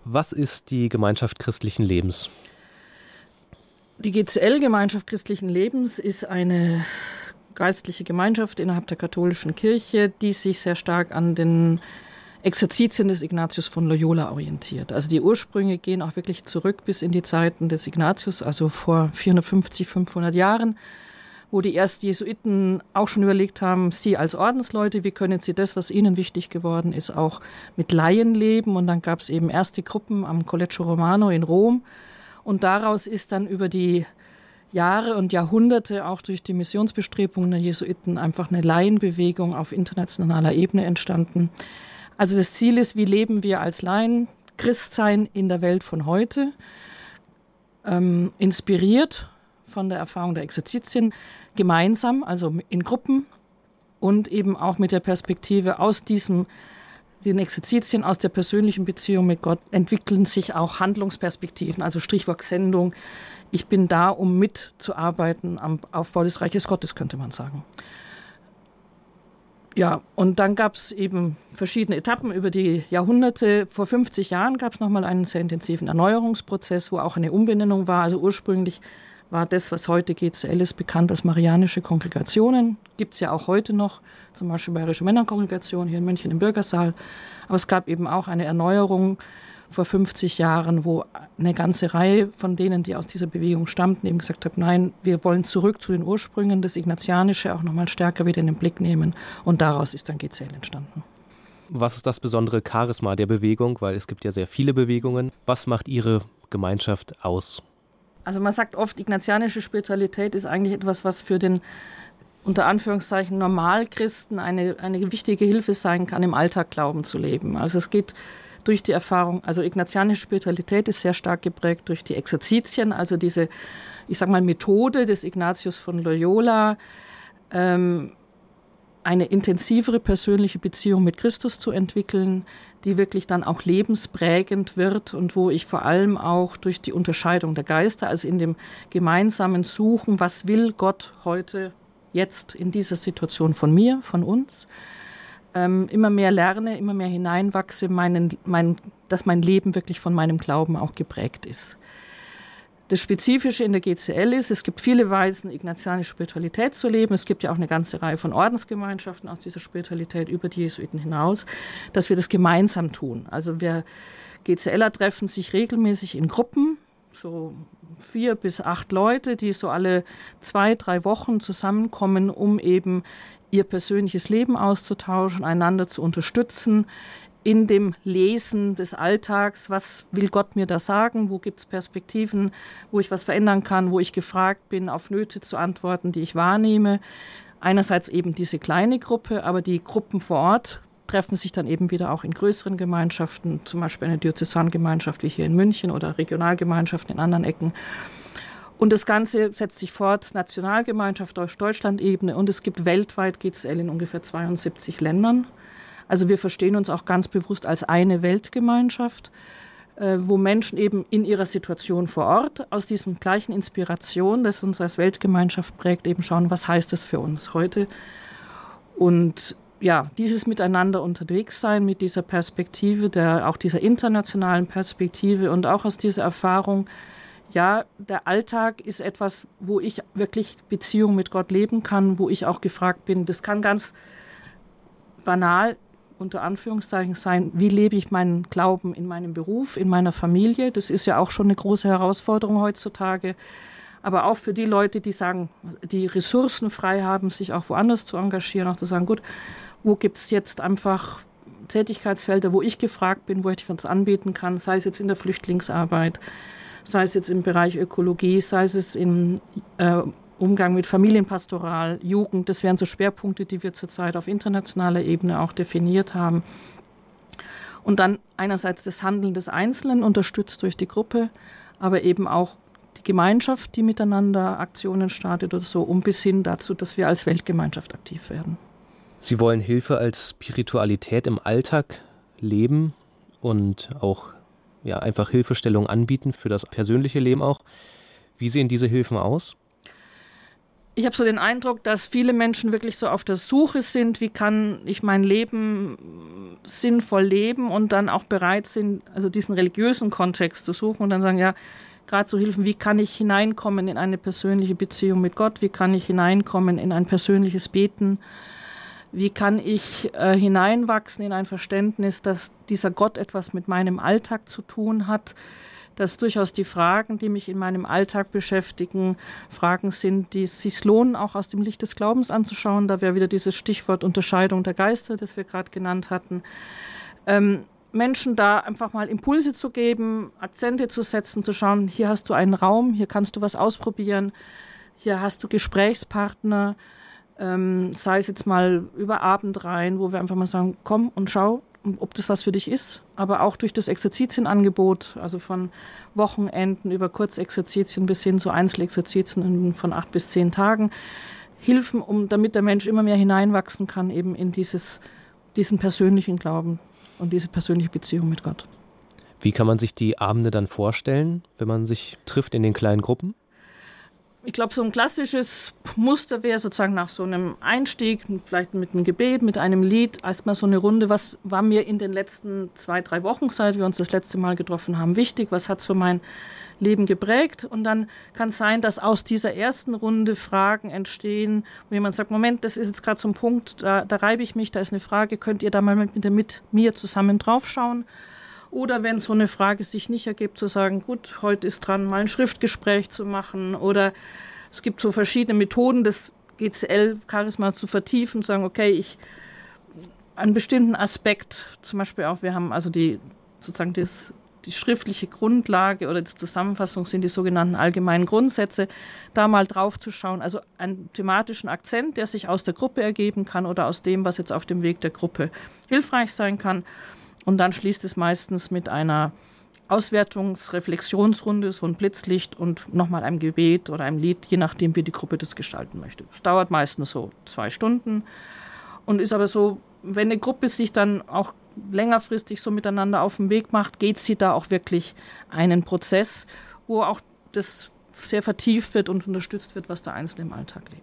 Was ist die Gemeinschaft christlichen Lebens? Die GCL, Gemeinschaft christlichen Lebens, ist eine geistliche Gemeinschaft innerhalb der katholischen Kirche, die sich sehr stark an den Exerzitien des Ignatius von Loyola orientiert. Also die Ursprünge gehen auch wirklich zurück bis in die Zeiten des Ignatius, also vor 450, 500 Jahren, wo die ersten Jesuiten auch schon überlegt haben, sie als Ordensleute, wie können sie das, was ihnen wichtig geworden ist, auch mit Laien leben. Und dann gab es eben erste Gruppen am Collegio Romano in Rom. Und daraus ist dann über die Jahre und Jahrhunderte auch durch die Missionsbestrebungen der Jesuiten einfach eine Laienbewegung auf internationaler Ebene entstanden. Also das Ziel ist, wie leben wir als Laien Christsein in der Welt von heute, inspiriert von der Erfahrung der Exerzitien, gemeinsam, also in Gruppen und eben auch mit der Perspektive aus den Exerzitien, aus der persönlichen Beziehung mit Gott entwickeln sich auch Handlungsperspektiven, also Stichwort Sendung. Ich bin da, um mitzuarbeiten am Aufbau des Reiches Gottes, könnte man sagen. Ja, und dann gab es eben verschiedene Etappen über die Jahrhunderte. Vor 50 Jahren gab es nochmal einen sehr intensiven Erneuerungsprozess, wo auch eine Umbenennung war. Also ursprünglich war das, was heute GCL ist, bekannt als Marianische Kongregationen. Gibt es ja auch heute noch, zum Beispiel Bayerische Männerkongregation hier in München im Bürgersaal. Aber es gab eben auch eine Erneuerung vor 50 Jahren, wo eine ganze Reihe von denen, die aus dieser Bewegung stammten, eben gesagt haben, nein, wir wollen zurück zu den Ursprüngen, das Ignatianische auch nochmal stärker wieder in den Blick nehmen. Und daraus ist dann GCL entstanden. Was ist das besondere Charisma der Bewegung? Weil es gibt ja sehr viele Bewegungen. Was macht Ihre Gemeinschaft aus? Also man sagt oft, ignatianische Spiritualität ist eigentlich etwas, was für den unter Anführungszeichen Normalchristen eine wichtige Hilfe sein kann, im Alltag Glauben zu leben. Also es geht durch die Erfahrung, also ignatianische Spiritualität ist sehr stark geprägt durch die Exerzitien, also diese, ich sag mal, Methode des Ignatius von Loyola, eine intensivere persönliche Beziehung mit Christus zu entwickeln, die wirklich dann auch lebensprägend wird und wo ich vor allem auch durch die Unterscheidung der Geister, also in dem gemeinsamen Suchen, was will Gott heute, jetzt in dieser Situation von mir, von uns, immer mehr lerne, immer mehr hineinwachse, dass mein Leben wirklich von meinem Glauben auch geprägt ist. Das Spezifische in der GCL ist, es gibt viele Weisen, ignatianische Spiritualität zu leben. Es gibt ja auch eine ganze Reihe von Ordensgemeinschaften aus dieser Spiritualität über die Jesuiten hinaus, dass wir das gemeinsam tun. Also wir GCLer treffen sich regelmäßig in Gruppen, so 4 bis 8 Leute, die so alle 2, 3 Wochen zusammenkommen, um eben ihr persönliches Leben auszutauschen, einander zu unterstützen in dem Lesen des Alltags. Was will Gott mir da sagen? Wo gibt es Perspektiven, wo ich was verändern kann, wo ich gefragt bin, auf Nöte zu antworten, die ich wahrnehme? Einerseits eben diese kleine Gruppe, aber die Gruppen vor Ort treffen sich dann eben wieder auch in größeren Gemeinschaften, zum Beispiel eine Diözesangemeinschaft wie hier in München oder Regionalgemeinschaften in anderen Ecken. Und das Ganze setzt sich fort, Nationalgemeinschaft auf Deutschland-Ebene, und es gibt weltweit GCL in ungefähr 72 Ländern. Also wir verstehen uns auch ganz bewusst als eine Weltgemeinschaft, wo Menschen eben in ihrer Situation vor Ort aus diesem gleichen Inspiration, das uns als Weltgemeinschaft prägt, eben schauen, was heißt das für uns heute. Und ja, dieses Miteinander unterwegs sein mit dieser Perspektive, auch dieser internationalen Perspektive und auch aus dieser Erfahrung, ja, der Alltag ist etwas, wo ich wirklich Beziehung mit Gott leben kann, wo ich auch gefragt bin. Das kann ganz banal unter Anführungszeichen sein, wie lebe ich meinen Glauben in meinem Beruf, in meiner Familie. Das ist ja auch schon eine große Herausforderung heutzutage. Aber auch für die Leute, die sagen, die Ressourcen frei haben, sich auch woanders zu engagieren, auch zu sagen, gut, wo gibt es jetzt einfach Tätigkeitsfelder, wo ich gefragt bin, wo ich was anbieten kann, sei es jetzt in der Flüchtlingsarbeit, sei es jetzt im Bereich Ökologie, sei es jetzt im Umgang mit Familienpastoral, Jugend. Das wären so Schwerpunkte, die wir zurzeit auf internationaler Ebene auch definiert haben. Und dann einerseits das Handeln des Einzelnen, unterstützt durch die Gruppe, aber eben auch die Gemeinschaft, die miteinander Aktionen startet oder so, bis hin dazu, dass wir als Weltgemeinschaft aktiv werden. Sie wollen Hilfe als Spiritualität im Alltag leben und auch einfach Hilfestellung anbieten für das persönliche Leben auch. Wie sehen diese Hilfen aus? Ich habe so den Eindruck, dass viele Menschen wirklich so auf der Suche sind, wie kann ich mein Leben sinnvoll leben und dann auch bereit sind, also diesen religiösen Kontext zu suchen und dann sagen, ja, gerade so Hilfen, wie kann ich hineinkommen in eine persönliche Beziehung mit Gott, wie kann ich hineinkommen in ein persönliches Beten, wie kann ich hineinwachsen in ein Verständnis, dass dieser Gott etwas mit meinem Alltag zu tun hat, dass durchaus die Fragen, die mich in meinem Alltag beschäftigen, Fragen sind, die es sich lohnen, auch aus dem Licht des Glaubens anzuschauen. Da wäre wieder dieses Stichwort Unterscheidung der Geister, das wir gerade genannt hatten. Menschen da einfach mal Impulse zu geben, Akzente zu setzen, zu schauen, hier hast du einen Raum, hier kannst du was ausprobieren, hier hast du Gesprächspartner, sei es jetzt mal über Abendreihen, wo wir einfach mal sagen, komm und schau, ob das was für dich ist, aber auch durch das Exerzitienangebot, also von Wochenenden über Kurzexerzitien bis hin zu Einzelexerzitien von 8 bis 10 Tagen, Hilfen, damit der Mensch immer mehr hineinwachsen kann eben in diesen persönlichen Glauben und diese persönliche Beziehung mit Gott. Wie kann man sich die Abende dann vorstellen, wenn man sich trifft in den kleinen Gruppen? Ich glaube, so ein klassisches Muster wäre sozusagen nach so einem Einstieg, vielleicht mit einem Gebet, mit einem Lied, erstmal so eine Runde, was war mir in den letzten 2-3 Wochen, seit wir uns das letzte Mal getroffen haben, wichtig, was hat es für mein Leben geprägt und dann kann es sein, dass aus dieser ersten Runde Fragen entstehen, wo jemand sagt, Moment, das ist jetzt gerade so ein Punkt, da reibe ich mich, da ist eine Frage, könnt ihr da mal mit mir zusammen draufschauen? Oder wenn so eine Frage sich nicht ergibt, zu sagen, gut, heute ist dran, mal ein Schriftgespräch zu machen. Oder es gibt so verschiedene Methoden, das GCL-Charisma zu vertiefen, zu sagen, okay, einen bestimmten Aspekt, zum Beispiel auch, wir haben also die schriftliche Grundlage oder die Zusammenfassung sind die sogenannten allgemeinen Grundsätze, da mal drauf zu schauen, also einen thematischen Akzent, der sich aus der Gruppe ergeben kann oder aus dem, was jetzt auf dem Weg der Gruppe hilfreich sein kann. Und dann schließt es meistens mit einer Auswertungs-Reflexionsrunde, so ein Blitzlicht und nochmal einem Gebet oder einem Lied, je nachdem, wie die Gruppe das gestalten möchte. Es dauert meistens so 2 Stunden und ist aber so, wenn eine Gruppe sich dann auch längerfristig so miteinander auf den Weg macht, geht sie da auch wirklich einen Prozess, wo auch das sehr vertieft wird und unterstützt wird, was der Einzelne im Alltag lebt.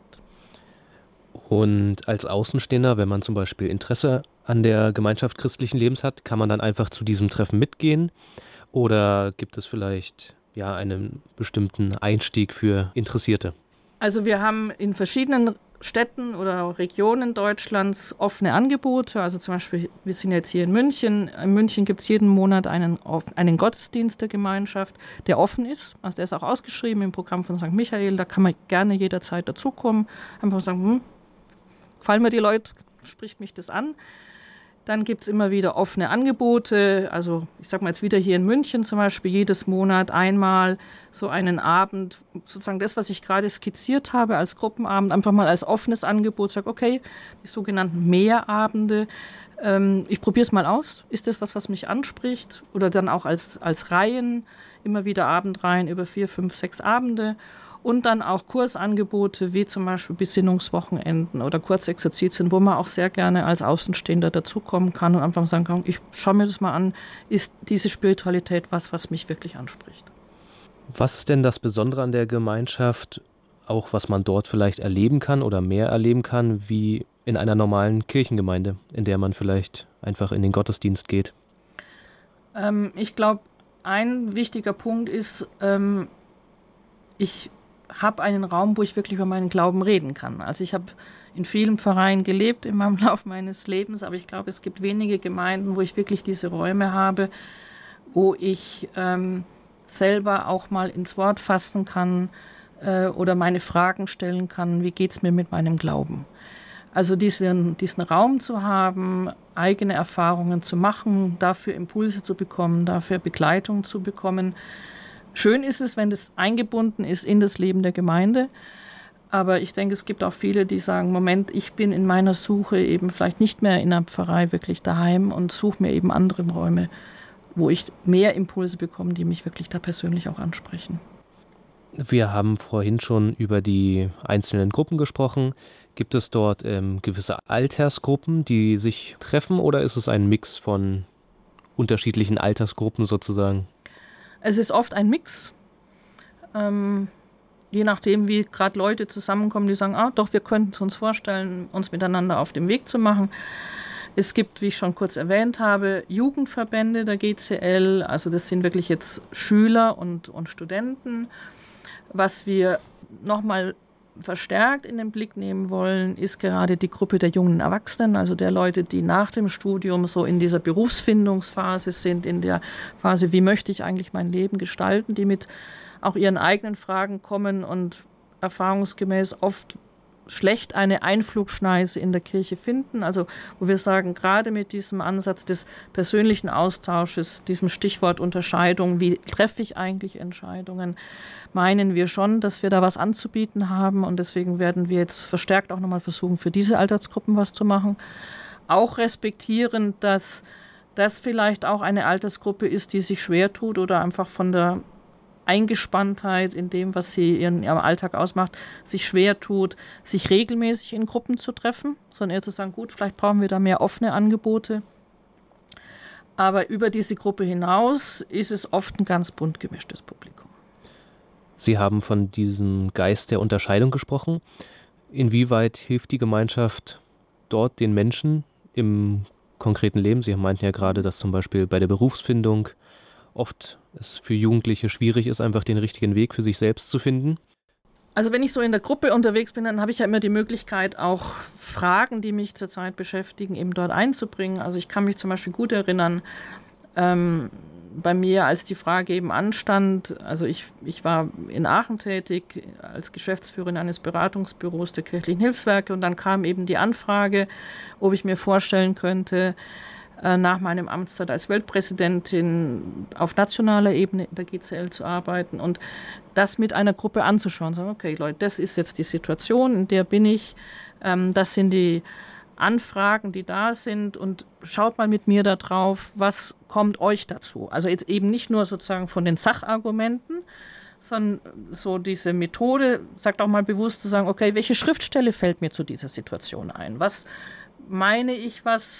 Und als Außenstehender, wenn man zum Beispiel Interesse an der Gemeinschaft christlichen Lebens hat, kann man dann einfach zu diesem Treffen mitgehen? Oder gibt es vielleicht einen bestimmten Einstieg für Interessierte? Also wir haben in verschiedenen Städten oder Regionen Deutschlands offene Angebote. Also zum Beispiel, wir sind jetzt hier in München. In München gibt es jeden Monat einen Gottesdienst der Gemeinschaft, der offen ist. Also der ist auch ausgeschrieben im Programm von St. Michael. Da kann man gerne jederzeit dazukommen. Einfach sagen, gefallen mir die Leute, spricht mich das an. Dann gibt es immer wieder offene Angebote, also ich sage mal jetzt wieder hier in München zum Beispiel, jedes Monat einmal so einen Abend, sozusagen das, was ich gerade skizziert habe als Gruppenabend, einfach mal als offenes Angebot, sage okay, die sogenannten Mehrabende, ich probiere es mal aus, ist das was mich anspricht? Oder dann auch als Reihen, immer wieder Abendreihen über 4, 5, 6 Abende. Und dann auch Kursangebote wie zum Beispiel Besinnungswochenenden oder Kurzexerzitien, wo man auch sehr gerne als Außenstehender dazukommen kann und einfach sagen kann, ich schaue mir das mal an, ist diese Spiritualität was mich wirklich anspricht. Was ist denn das Besondere an der Gemeinschaft, auch was man dort vielleicht erleben kann oder mehr erleben kann, wie in einer normalen Kirchengemeinde, in der man vielleicht einfach in den Gottesdienst geht? Ich glaube, ein wichtiger Punkt ist, ich habe einen Raum, wo ich wirklich über meinen Glauben reden kann. Also ich habe in vielen Vereinen gelebt in meinem Lauf meines Lebens, aber ich glaube, es gibt wenige Gemeinden, wo ich wirklich diese Räume habe, wo ich selber auch mal ins Wort fassen kann oder meine Fragen stellen kann, wie geht es mir mit meinem Glauben. Also diesen Raum zu haben, eigene Erfahrungen zu machen, dafür Impulse zu bekommen, dafür Begleitung zu bekommen. Schön ist es, wenn das eingebunden ist in das Leben der Gemeinde, aber ich denke, es gibt auch viele, die sagen, Moment, ich bin in meiner Suche eben vielleicht nicht mehr in einer Pfarrei wirklich daheim und suche mir eben andere Räume, wo ich mehr Impulse bekomme, die mich wirklich da persönlich auch ansprechen. Wir haben vorhin schon über die einzelnen Gruppen gesprochen. Gibt es dort gewisse Altersgruppen, die sich treffen, oder ist es ein Mix von unterschiedlichen Altersgruppen sozusagen? Es ist oft ein Mix. je nachdem, wie gerade Leute zusammenkommen, die sagen, doch, wir könnten es uns vorstellen, uns miteinander auf den Weg zu machen. Es gibt, wie ich schon kurz erwähnt habe, Jugendverbände der GCL, also das sind wirklich jetzt Schüler und Studenten. Was wir nochmal verstärkt in den Blick nehmen wollen, ist gerade die Gruppe der jungen Erwachsenen, also der Leute, die nach dem Studium so in dieser Berufsfindungsphase sind, in der Phase, wie möchte ich eigentlich mein Leben gestalten, die mit auch ihren eigenen Fragen kommen und erfahrungsgemäß oft schlecht eine Einflugschneise in der Kirche finden. Also wo wir sagen, gerade mit diesem Ansatz des persönlichen Austausches, diesem Stichwort Unterscheidung, wie treffe ich eigentlich Entscheidungen, meinen wir schon, dass wir da was anzubieten haben. Und deswegen werden wir jetzt verstärkt auch nochmal versuchen, für diese Altersgruppen was zu machen. Auch respektierend, dass das vielleicht auch eine Altersgruppe ist, die sich schwer tut oder einfach von der Eingespanntheit in dem, was sie in ihrem Alltag ausmacht, sich schwer tut, sich regelmäßig in Gruppen zu treffen, sondern eher zu sagen, gut, vielleicht brauchen wir da mehr offene Angebote. Aber über diese Gruppe hinaus ist es oft ein ganz bunt gemischtes Publikum. Sie haben von diesem Geist der Unterscheidung gesprochen. Inwieweit hilft die Gemeinschaft dort den Menschen im konkreten Leben? Sie meinten ja gerade, dass zum Beispiel bei der Berufsfindung oft es für Jugendliche schwierig ist, einfach den richtigen Weg für sich selbst zu finden. Also wenn ich so in der Gruppe unterwegs bin, dann habe ich ja immer die Möglichkeit, auch Fragen, die mich zurzeit beschäftigen, eben dort einzubringen. Also ich kann mich zum Beispiel gut erinnern, bei mir, als die Frage eben anstand, also ich war in Aachen tätig als Geschäftsführerin eines Beratungsbüros der Kirchlichen Hilfswerke und dann kam eben die Anfrage, ob ich mir vorstellen könnte, nach meinem Amtszeit als Weltpräsidentin auf nationaler Ebene in der GCL zu arbeiten und das mit einer Gruppe anzuschauen. Sagen, okay, Leute, das ist jetzt die Situation, in der bin ich, das sind die Anfragen, die da sind und schaut mal mit mir da drauf, was kommt euch dazu? Also jetzt eben nicht nur sozusagen von den Sachargumenten, sondern so diese Methode, sagt auch mal bewusst zu sagen, okay, welche Schriftstelle fällt mir zu dieser Situation ein? Was meine ich,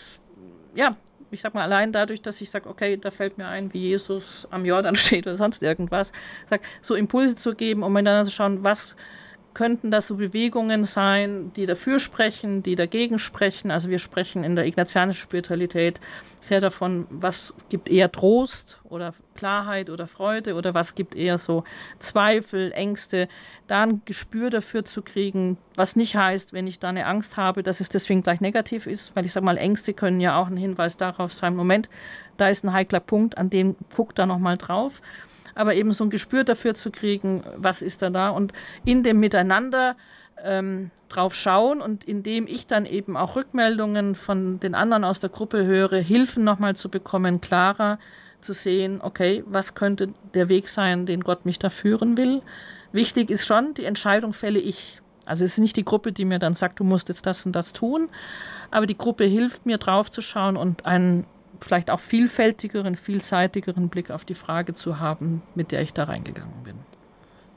ich sag mal, allein dadurch, dass ich sage, okay, da fällt mir ein, wie Jesus am Jordan steht oder sonst irgendwas, so Impulse zu geben, um miteinander zu schauen, was könnten das so Bewegungen sein, die dafür sprechen, die dagegen sprechen. Also wir sprechen in der ignatianischen Spiritualität sehr davon, was gibt eher Trost oder Klarheit oder Freude oder was gibt eher so Zweifel, Ängste, da ein Gespür dafür zu kriegen, was nicht heißt, wenn ich da eine Angst habe, dass es deswegen gleich negativ ist, weil ich sage mal, Ängste können ja auch ein Hinweis darauf sein, Moment, da ist ein heikler Punkt, an dem guckt da nochmal drauf. Aber eben so ein Gespür dafür zu kriegen, was ist da und in dem Miteinander drauf schauen und indem ich dann eben auch Rückmeldungen von den anderen aus der Gruppe höre, Hilfen nochmal zu bekommen, klarer zu sehen, okay, was könnte der Weg sein, den Gott mich da führen will. Wichtig ist schon, die Entscheidung fälle ich. Also es ist nicht die Gruppe, die mir dann sagt, du musst jetzt das und das tun, aber die Gruppe hilft mir drauf zu schauen und einen vielleicht auch vielfältigeren, vielseitigeren Blick auf die Frage zu haben, mit der ich da reingegangen bin.